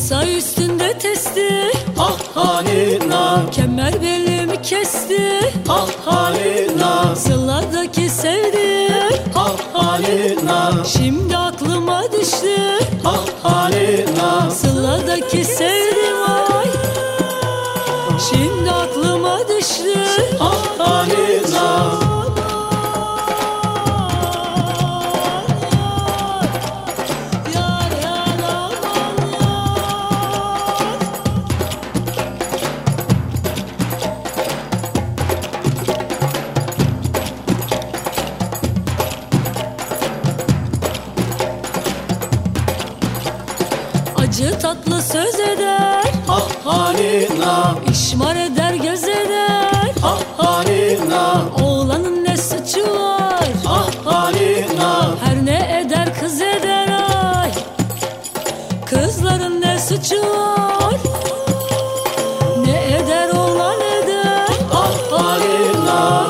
Say üstünde testi, ah halina, kemer belimi kesti, ah halina, sıladaki sevdim, ah halina, şimdi aklıma düştü, ah halina, sıladaki sevdim ay, şimdi aklıma düştü, ah halina. Acı tatlı söz eder, Ah halina, işmar eder göz eder, ah halina, oğlanın ne suçu var, ah halina, her ne eder kız eder ay, kızların ne suçu var, ne eder oğlan eder, ah halina.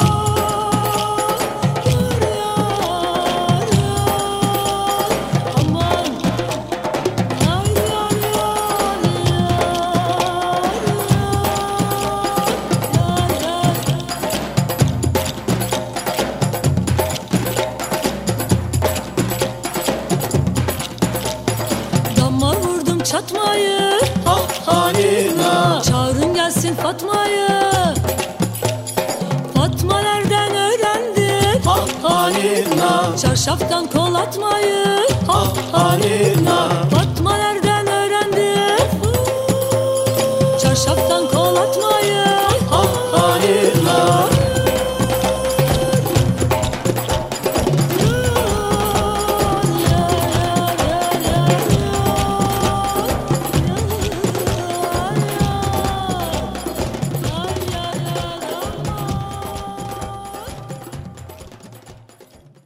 aman ay yar yar yar. Dama vurdum çatmayı, Ah halina, çağırın gelsin Fatma'yı. Fatma nereden öğrendi, ah halina, çarşaftan kol atmayı, ah halina, Fatma nereden öğrendi, çarşaftan